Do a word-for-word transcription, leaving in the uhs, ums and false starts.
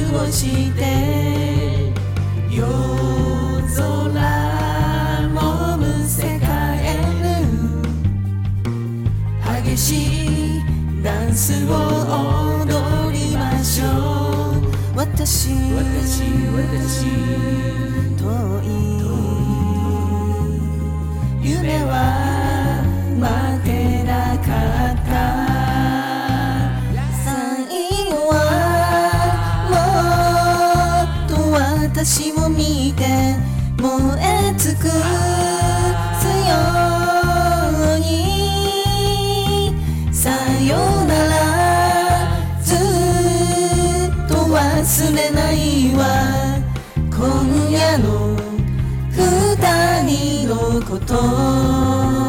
をして夜空もむせ返る激しいダンスを踊りましょう私私私遠い夢は待てなかった最後はもっと私を見て燃え尽くすようにさよならずっと忘れないわ今夜の二人のこと